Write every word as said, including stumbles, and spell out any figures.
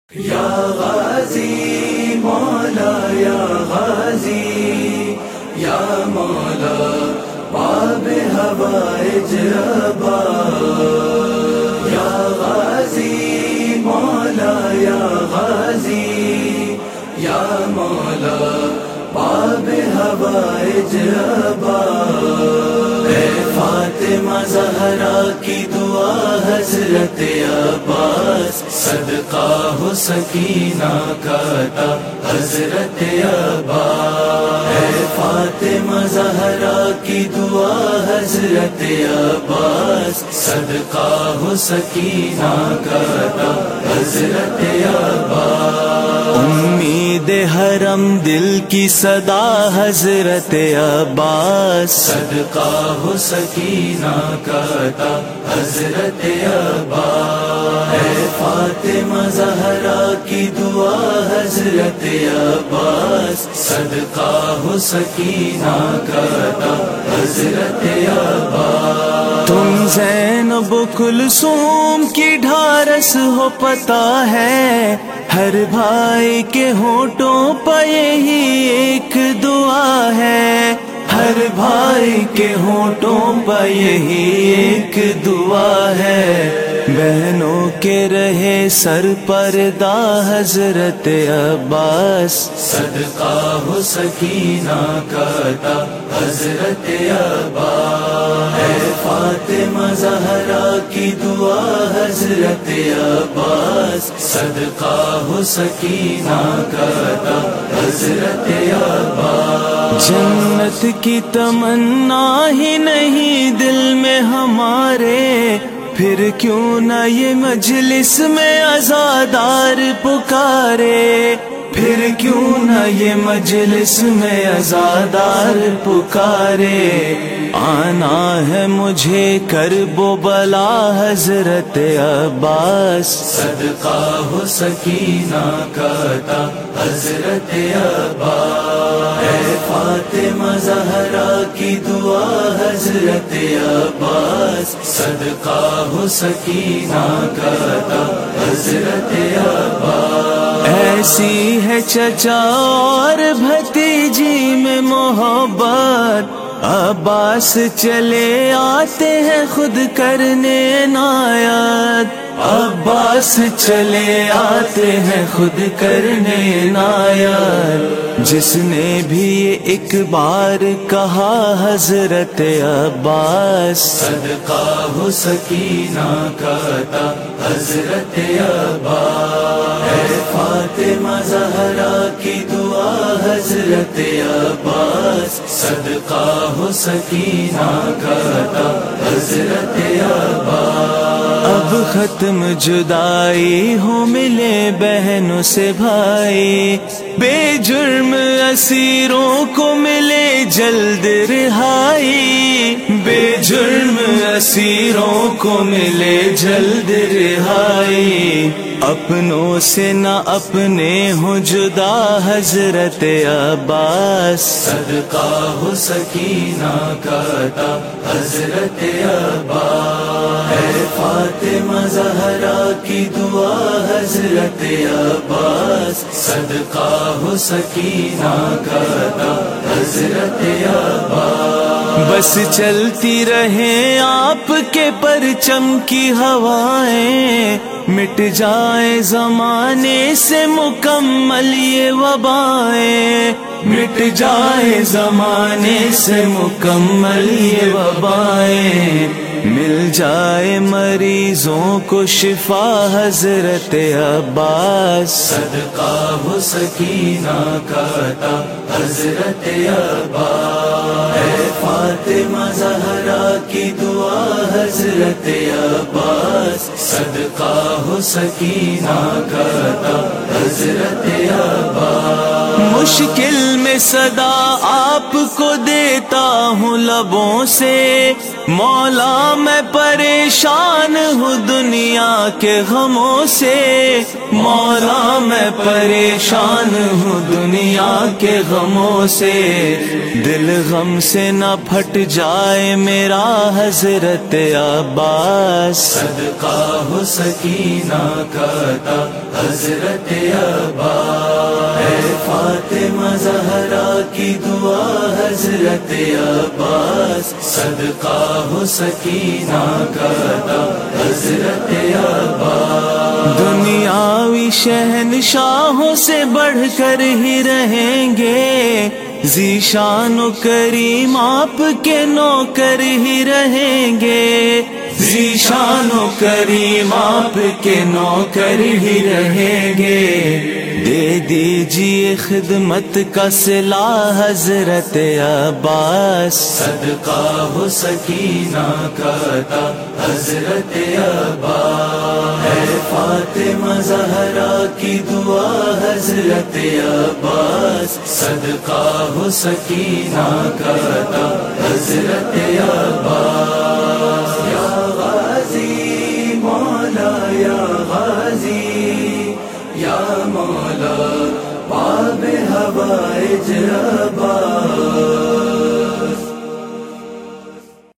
یا غازی مولا یا غازی یا مولا باب حوائج عباس یا غازی مولا یا غازی یا مولا باب حوائج عباس اے فاطمہ زہرا کی دعا حضرت عباس صدقہ ہو سکینہ کا عطا حضرت عباس اے فاطمہ زہرا کی دعا حضرت عباس صدقہ ہو سکینہ کا عطا حضرت عباس امید حرم دل کی صدا حضرت عباس صدقہ ہو سکینہ کا عطا حضرت عباس اے فاطمہ زہرا کی دعا حضرت عباس صدقہ ہو سکینہ کا عطا حضرت عباس تم زینب کلثوم کی ڈھارس ہو پتہ ہے ہر بھائی کے ہونٹوں پہ یہی ایک دعا ہے ہر بھائی کے ہونٹوں پہ یہی ایک دعا ہے بہنوں کے رہے سر پردہ حضرت عباس صدقہ ہو سکینہ کا عطا حضرت عباس اے فاطمہ زہرا کی دعا حضرت عباس صدقہ ہو سکینہ کا عطا حضرت عباس جنت کی تمنا ہی نہیں دل میں ہمارے پھر کیوں نہ یہ مجلس میں عزادار پکارے پھر کیوں نہ یہ مجلس میں عزادار پکارے آنا ہے مجھے کرب و بلا حضرت عباس صدقہ ہو سکینہ کا عطا حضرت عباس اے فاطمہ زہرا کی دعا حضرت عباس صدقہ ہو سکینہ کا عطا حضرت عباس ایسی ہے چچا اور بھتیجی میں محبت عباس چلے آتے ہیں خود کرنے عنایت عباس چلے آتے ہیں خود کرنے عنایت جس نے بھی یہ ایک بار کہا حضرت عباس صدقہ ہو سکینہ کا عطا حضرت عباس اے فاطمہ زہرا کی دعا حضرت عباس صدقہ ہو سکینہ کا عطا حضرت عباس اب ختم جدائی ہو ملے بہنوں سے بھائی بے جرم اسیروں کو ملے جلد رہائی بے جرم اسیروں کو ملے جلد رہائی اپنوں سے نہ اپنے ہو جدا حضرت عباس صدقہ ہو سکینہ کا عطا حضرت عباس اے فاطمہ زہرا کی دعا حضرت عباس صدقہ ہو سکینہ کا عطا حضرت عباس بس چلتی رہے آپ کے پرچم کی ہوائیں مٹ جائے زمانے سے مکمل یہ وبائیں مٹ جائے زمانے سے مکمل یہ وبائیں مل جائے مریضوں کو شفا حضرت عباس صدقہ ہو سکینہ کا عطا حضرت عباس اے فاطمہ زہرا کی دعا حضرت عباس صدقہ ہو سکینہ کا عطا حضرت عباس مشکل میں صدا آپ کو دیتا ہوں لبوں سے مولا میں پریشان ہوں دنیا کے غموں سے، مولا میں پریشان ہوں دنیا کے غموں سے، دل غم سے نہ پھٹ جائے میرا حضرت عباس، صدقہ ہو سکینہ کا عطا حضرت عباس، اے فاطمہ زہرا کی دعا حضرت عباس، صدقہ ہو سکینہ کا عطا حضرت عباس، دنیاوی شہنشاہوں سے بڑھ کر ہی رہیں گے، ذیشان و کریم آپ کے نوکر ہی رہیں گے، ذیشان و کریم آپ کے نوکر ہی رہیں گے، دے دیجئے خدمت کا صلہ حضرت عباس، صدقہ ہو سکینہ کا عطا حضرت عباس، اے فاطمہ زہرا کی دعا حضرت عباس، صدقہ ہو سکینہ کا عطا حضرت عباس، یا غازی مولا یا غازی یا مولا باب ہوائج عباس،